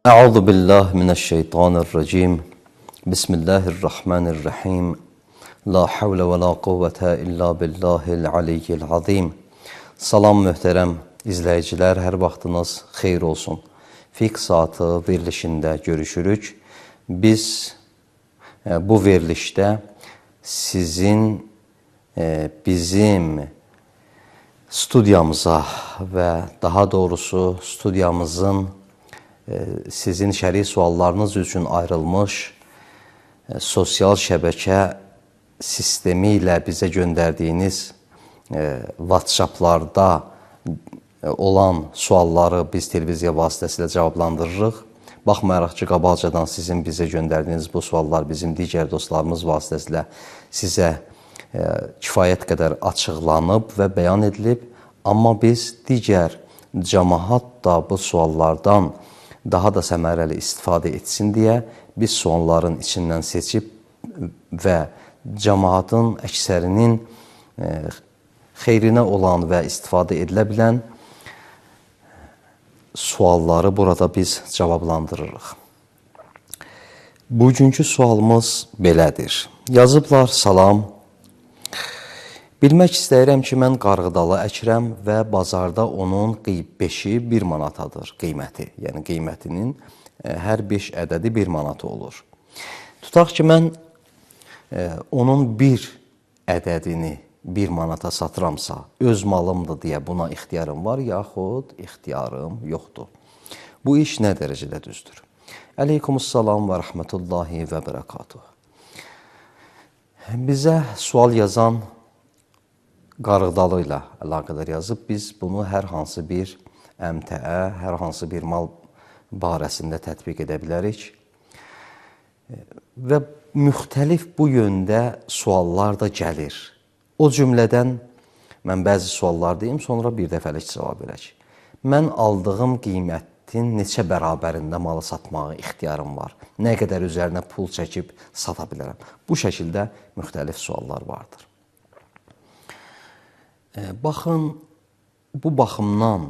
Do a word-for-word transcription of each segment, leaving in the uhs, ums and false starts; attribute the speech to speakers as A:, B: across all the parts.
A: Euzu billahi mineşşeytanirracim. Bismillahirrahmanirrahim. La havle ve la kuvvete illa billahil aliyyil azim. Salam möhtərəm izləyicilər, hər vaxtınız xeyir olsun. Fiqh saatı verilişində görüşürük. Biz e, bu verilişdə sizin e, bizim studiyamıza və daha doğrusu studiyamızın sizin şəri suallarınız üçün ayrılmış sosial şəbəkə sistemi ilə bizə göndərdiyiniz WhatsApplarda olan sualları biz televiziya vasitəsilə cavablandırırıq. Baxmayaraq ki, qabaqcadan sizin bizə göndərdiyiniz bu suallar bizim digər dostlarımız vasitəsilə sizə kifayət qədər açıqlanıb və bəyan edilib. Amma biz digər cəmaət da bu suallardan daha da səmərəli istifadə etsin deyə biz sualların içindən seçib və cəmaatın əksərinin xeyrinə olan və istifadə edilə bilən sualları burada biz cavablandırırıq. Bugünkü sualımız belədir. Yazıblar, salam. Bilmək istəyirəm ki, mən qarğıdalı əkirəm və bazarda onun beşi bir manatadır qiyməti. Yəni, qiymətinin hər beş ədədi bir manat olur. Tutaq ki, mən onun bir ədədini bir manata satıramsa, öz malımdır deyə buna ixtiyarım var, yaxud ixtiyarım yoxdur. Bu iş nə dərəcədə düzdür? Əleykumussalam və rəhmətullahi və bərəkatuhu. Bizə sual yazan qarğıdalı ilə əlaqədar yazıb, biz bunu hər hansı bir əmtəə, hər hansı bir mal barəsində tətbiq edə bilərik. Və müxtəlif bu yöndə suallar da gəlir. O cümlədən mən bəzi suallar deyim, sonra bir dəfəlik cavab verək. Mən aldığım qiymətin neçə bərabərində malı satmağa ixtiyarım var? Nə qədər üzərinə pul çəkib sata bilərəm? Bu şəkildə müxtəlif suallar vardır. Baxın, bu baxımdan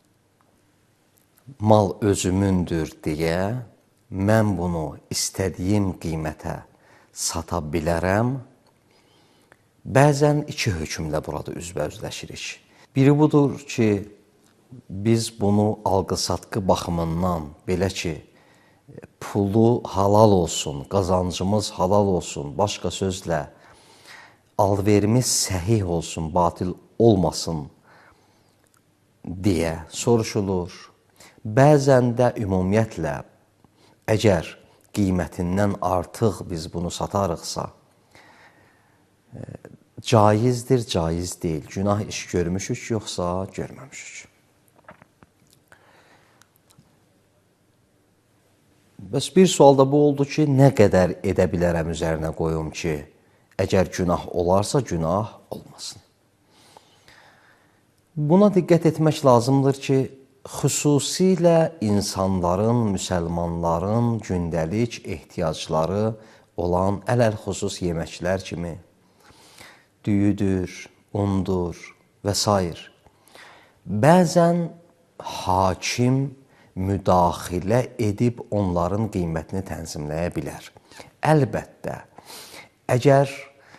A: mal özümündür deyə mən bunu istədiyim qiymətə sata bilərəm. Bəzən iki hökmlə burada üzbəüzləşirik. Biri budur ki, biz bunu alqı-satqı baxımından belə ki, pulu halal olsun, qazancımız halal olsun, başqa sözlə, alverimiz səhih olsun, batil olmasın deyə soruşulur. Bəzən də ümumiyyətlə, əgər qiymətindən artıq biz bunu satarıqsa, caizdir, caiz deyil. Günah iş görmüşük, yoxsa görməmişik. Bəs bir sual da bu oldu ki, nə qədər edə bilərəm üzərinə qoyum ki, əgər günah olarsa, günah olmasın. Buna diqqət etmək lazımdır ki, xüsusilə insanların, müsəlmanların gündəlik ehtiyacları olan ələl-xüsus yeməklər kimi düyüdür, undur və s. Bəzən hakim müdaxilə edib onların qiymətini tənzimləyə bilər. Əlbəttə, əgər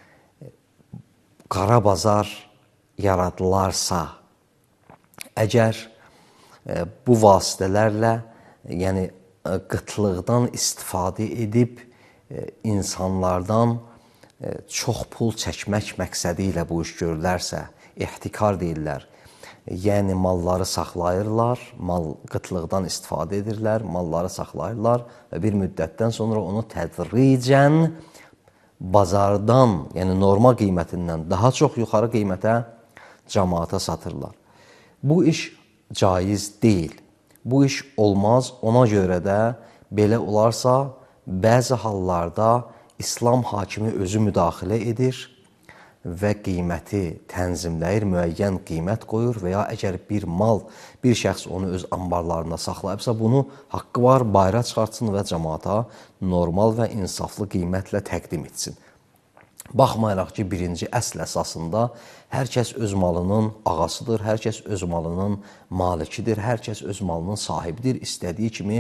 A: qara bazar yaradılarsa, əgər bu vasitələrlə, yəni qıtlıqdan istifadə edib insanlardan çox pul çəkmək məqsədi ilə bu iş görülərsə, ehtikar deyirlər. Yəni malları saxlayırlar, mal qıtlıqdan istifadə edirlər, malları saxlayırlar və bir müddətdən sonra onu tədricən bazardan, yəni normal qiymətindən daha çox yuxarı qiymətə cəmaata satırlar. Bu iş caiz deyil. Bu iş olmaz. Ona görə də belə olarsa, bəzi hallarda İslam hakimi özü müdaxilə edir və qiyməti tənzimləyir, müəyyən qiymət qoyur və ya əgər bir mal, bir şəxs onu öz ambarlarında saxlayıbsa, bunu haqqı var, bayra çıxartsın və cəmaata normal və insaflı qiymətlə təqdim etsin. Baxmayaraq ki, birinci əsl əsasında hər kəs öz malının ağasıdır, hər kəs öz malının malikidir, hər kəs öz malının sahibidir, istədiyi kimi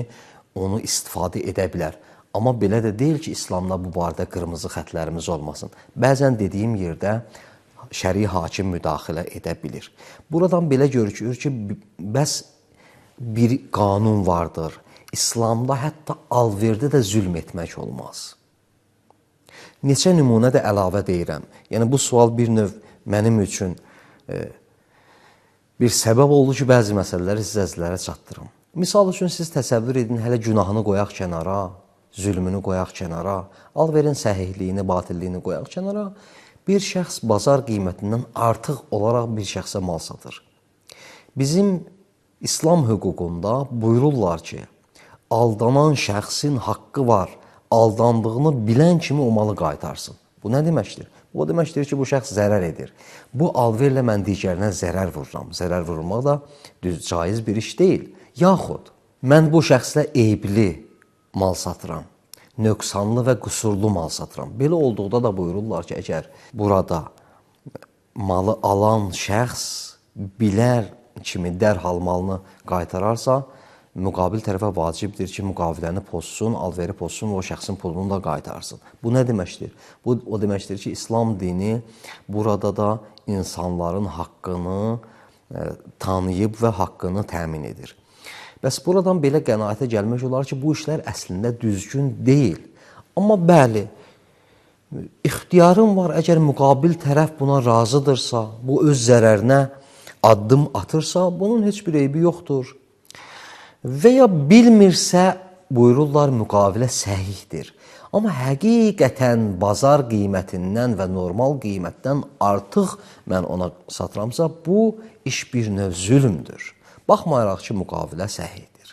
A: onu istifadə edə bilər. Amma belə də deyil ki, İslamda bu barədə qırmızı xətlərimiz olmasın. Bəzən dediyim yerdə şəri hakim müdaxilə edə bilir. Buradan belə görükür ki, bəs bir qanun vardır. İslamda hətta alverdə də zülm etmək olmaz. Neçə nümunə də əlavə deyirəm. Yəni, bu sual bir növ mənim üçün e, bir səbəb oldu ki, bəzi məsələləri sizə əzizlərə çatdırım. Misal üçün, siz təsəvvür edin, hələ günahını qoyaq kənara, zülmünü qoyaq kənara, alverin səhihliyini, batilliyini qoyaq kənara, bir şəxs bazar qiymətindən artıq olaraq bir şəxsə mal satır. Bizim İslam hüququnda buyururlar ki, aldanan şəxsin haqqı var, aldandığını bilən kimi o malı qaytarsın. Bu nə deməkdir? Bu deməkdir ki, bu şəxs zərər edir. Bu alverlə mən digərinə zərər vururam. Zərər vurmaq da düz, caiz bir iş deyil. Yaxud, mən bu şəxslə eyibli mal satıram, nöqsanlı və qüsurlu mal satıram. Belə olduqda da buyururlar ki, əgər burada malı alan şəxs bilər kimi dərhal malını qaytararsa, müqabil tərəfə vacibdir ki, müqaviləni pozsun, alveri pozsun və o şəxsin pulunu da qaytarsın. Bu nə deməkdir? Bu o deməkdir ki, İslam dini burada da insanların haqqını e, tanıyıb və haqqını təmin edir. Bəs buradan belə qənaətə gəlmək olar ki, bu işlər əslində düzgün deyil. Amma bəli, ixtiyarım var, əgər müqabil tərəf buna razıdırsa, bu öz zərərinə addım atırsa, bunun heç bir eybi yoxdur. Və ya bilmirsə, buyururlar, müqavilə səhihdir. Amma həqiqətən bazar qiymətindən və normal qiymətdən artıq mən ona satıramsa, bu iş bir növ zülmdür. Baxmayaraq ki, müqavilə səhihdir.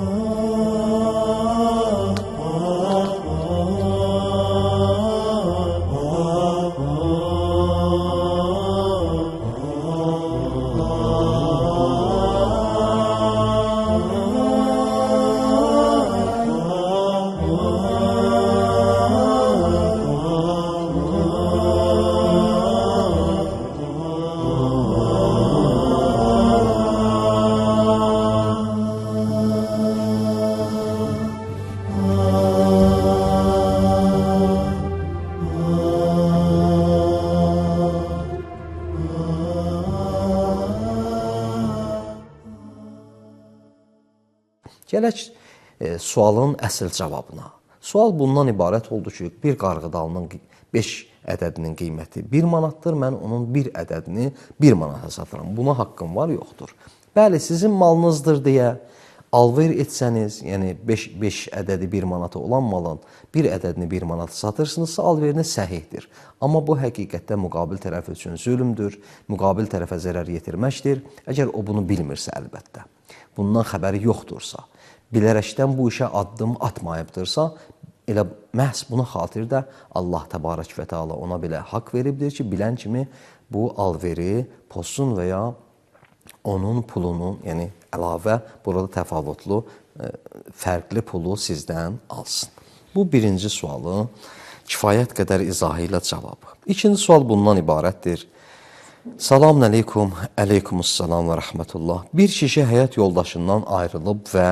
A: Gələk e, sualın əsl cavabına. Sual bundan ibarət oldu ki, bir qarğıdalının beş ədədinin qiyməti bir manatdır, mən onun bir ədədini bir manata satıram. Buna haqqım var, yoxdur. Bəli, sizin malınızdır deyə alver etsəniz, yəni beş ədədi bir manata olan malın bir ədədini bir manata satırsınızsa, alveriniz səhihdir. Amma bu həqiqətdə müqabil tərəf üçün zülmdür, müqabil tərəfə zərər yetirməkdir, əgər o bunu bilmirsə əlbəttə. Bundan xəbəri yoxdursa, bilərəkdən bu işə addım atmayıbdırsa, elə məhz buna xatir də Allah təbarək və təala ona belə haqq veribdir ki, bilən kimi bu alveri pozsun və ya onun pulunu, yəni əlavə burada təfavütlü, fərqli pulu sizdən alsın. Bu birinci sualı kifayət qədər izahı ilə cavab. İkinci sual bundan ibarətdir. Salamun aleykum, aleykumussalam və rəhmətullah. Bir kişi həyat yoldaşından ayrılıb və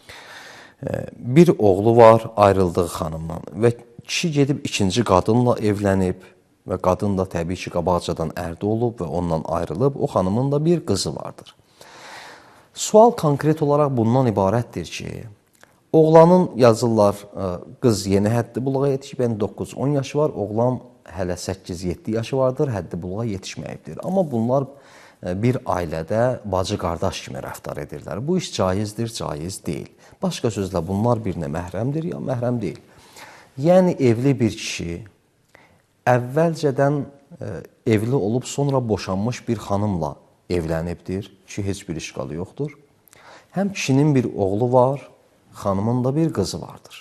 A: bir oğlu var ayrıldığı xanımdan və kişi gedib ikinci qadınla evlənib və qadın da təbii ki, qabaqcadan ərdə olub və ondan ayrılıb, o xanımın da bir qızı vardır. Sual konkret olaraq bundan ibarətdir ki, oğlanın yazırlar, qız yeni həddi buluğa yetişib, yəni doqquz on yaşı var, oğlan hələ səkkiz yeddi yaşı vardır, həddi buluğa yetişməyibdir. Amma bunlar bir ailədə bacı-qardaş kimi rəftar edirlər. Bu iş caizdir, caiz deyil. Başqa sözlə, bunlar birinə məhrəmdir, ya məhrəm deyil. Yəni, evli bir kişi əvvəlcədən evli olub, sonra boşanmış bir xanımla evlənibdir ki, heç bir işqalı yoxdur. Həm kişinin bir oğlu var, xanımın da bir qızı vardır.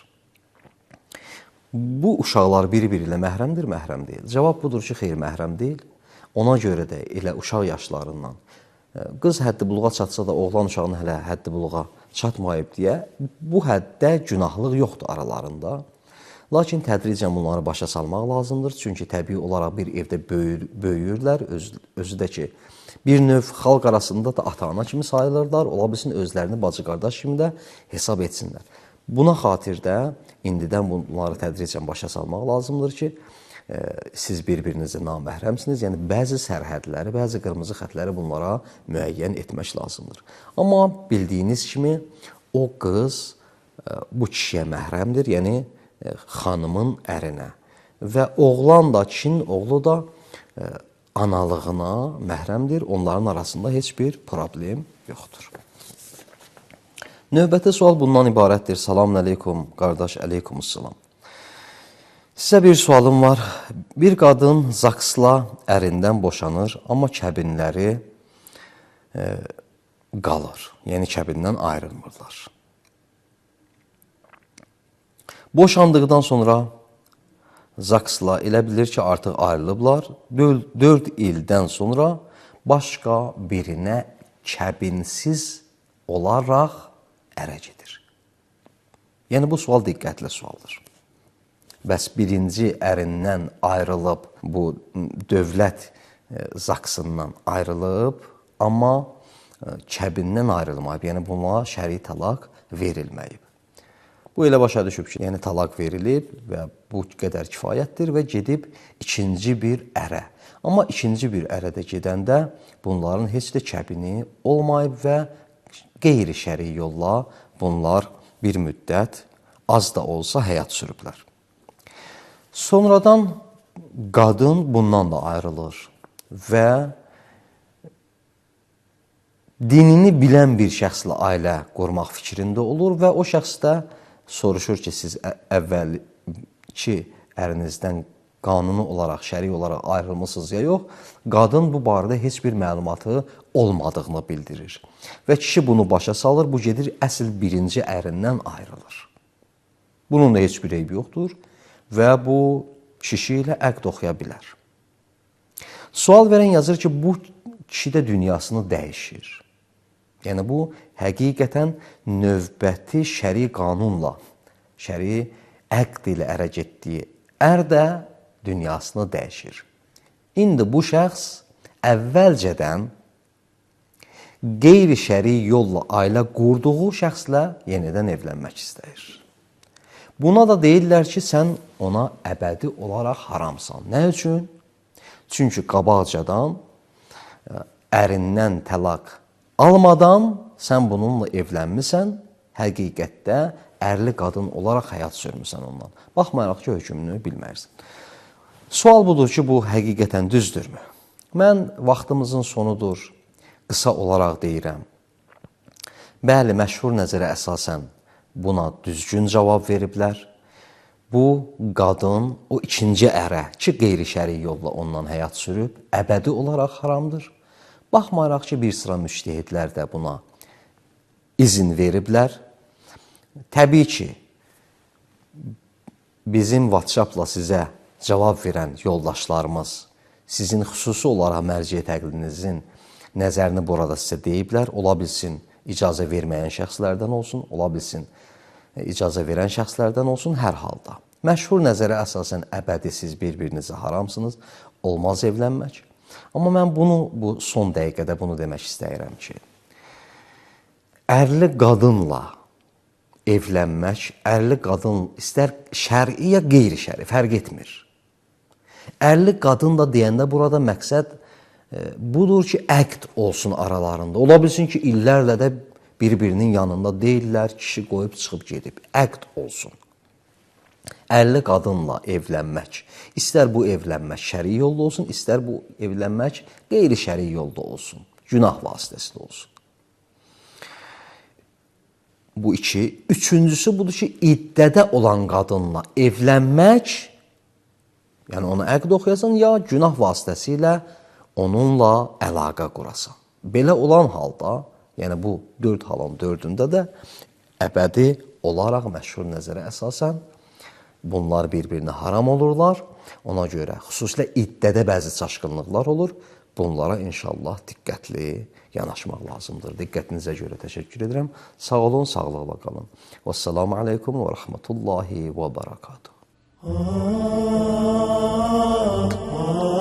A: Bu uşaqlar biri-biri ilə məhrəmdir, məhrəm deyil. Cavab budur ki, xeyr, məhrəm deyil. Ona görə də elə uşaq yaşlarından qız həddi buluğa çatsa da oğlan uşağının hələ həddi buluğa çatmayıb deyə bu həddə günahlıq yoxdur aralarında. Lakin tədricən bunları başa salmaq lazımdır. Çünki təbii olaraq bir evdə böyür, böyüyürlər. Öz, özü də ki, bir növ xalq arasında da ata-ana kimi sayılırlar. Ola bilsin özlərini bacı-qardaş kimi də hesab etsinlər. Buna xatirdə indidən bunları tədricən başa salmaq lazımdır ki, siz bir-birinizə naməhrəmsiniz. Yəni, bəzi sərhədləri, bəzi qırmızı xətləri bunlara müəyyən etmək lazımdır. Amma bildiyiniz kimi, o qız bu kişiyə məhrəmdir, yəni xanımın ərinə. Və oğlan da, kişinin oğlu da analığına məhrəmdir. Onların arasında heç bir problem yoxdur. Növbəti sual bundan ibarətdir. Salamun əleykum, qardaş, əleykumussalam. Sizə bir sualım var. Bir qadın zaksla ərindən boşanır, amma kəbinləri e, qalır. Yəni, kəbindən ayrılmırlar. Boşandıqdan sonra zaksla elə bilir ki, artıq ayrılıblar. dörd ildən sonra başqa birinə kəbinsiz olaraq ərə gedir. Yəni, bu sual diqqətli sualdır. Bəs birinci ərindən ayrılıb, bu dövlət zaksından ayrılıb, amma kəbindən ayrılmayıb, yəni buna şəri talaq verilməyib. Bu elə başa düşüb ki, yəni talaq verilib və bu qədər kifayətdir və gedib ikinci bir ərə. Amma ikinci bir ərədə gedəndə bunların heç də kəbini olmayıb və qeyri-şəri yolla bunlar bir müddət az da olsa həyat sürüblər. Sonradan qadın bundan da ayrılır və dinini bilən bir şəxslə ailə qurmaq fikrində olur və o şəxs də soruşur ki, siz əvvəlki ərinizdən qanuni olaraq, şəri olaraq ayrılmısınız ya yox. Qadın bu barədə heç bir məlumatı olmadığını bildirir. Və kişi bunu başa salır, bu gedir əsl birinci ərindən ayrılır. Bunun da heç bir eybi yoxdur və bu kişi ilə əqd oxuya bilər. Sual verən yazır ki, bu kişi də dünyasını dəyişir. Yəni, bu həqiqətən növbəti şəri qanunla, şəri əqd ilə ərə getdiyi ər də dünyasını dəyişir. İndi bu şəxs əvvəlcədən qeyri-şəri yolla ailə qurduğu şəxslə yenidən evlənmək istəyir. Buna da deyirlər ki, sən ona əbədi olaraq haramsan. Nə üçün? Çünki qabaqcadan ərindən təlaq almadan sən bununla evlənmisən, həqiqətdə ərli qadın olaraq həyat sürmüsən ondan. Baxmayaraq ki, hökmünü bilmərsən. Sual budur ki, bu həqiqətən düzdürmü? Mən vaxtımızın sonudur, qısa olaraq deyirəm. Bəli, məşhur nəzərə əsasən buna düzgün cavab veriblər. Bu, qadın o ikinci ərə ki, qeyri-şəri yolla ondan həyat sürüb, əbədi olaraq haramdır. Baxmayaraq ki, bir sıra müştəhidlər də buna izin veriblər. Təbii ki, bizim WhatsApp-la sizə cavab verən yoldaşlarımız sizin xüsusi olaraq mərciə təqlidinizin nəzərini burada sizə deyiblər. Ola bilsin, icazə verməyən şəxslərdən olsun, ola bilsin, icazə verən şəxslərdən olsun, hər halda. Məşhur nəzərə əsasən əbədi siz bir-birinizə haramsınız, olmaz evlənmək. Amma mən bunu, bu son dəqiqədə bunu demək istəyirəm ki, ərli qadınla evlənmək, ərli qadın istər şəri ya qeyri-şəri, fərq etmir. Ərli qadın da deyəndə burada məqsəd e, budur ki, əqd olsun aralarında. Ola bilsin ki, illərlə də bir-birinin yanında deyirlər, kişi qoyub çıxıb gedib. Əqd olsun. Ərli qadınla evlənmək, istər bu evlənmək şəri yolda olsun, istər bu evlənmək qeyri-şəri yolda olsun, günah vasitəsilə olsun. Bu iki. Üçüncüsü budur ki, iddədə olan qadınla evlənmək, yəni ona əqd oxuyasan, ya günah vasitəsilə onunla əlaqə qurasan. Belə olan halda, yəni bu dörd halın dördündə də əbədi olaraq məşhur nəzərə əsasən bunlar bir-birinə haram olurlar. Ona görə xüsusilə iddədə bəzi çaşqınlıqlar olur. Bunlara inşallah diqqətli yanaşmaq lazımdır. Diqqətinizə görə təşəkkür edirəm. Sağ olun, sağlıqla qalın. Vəssalamu aleykum və rəhmətullahi və barakatuhu.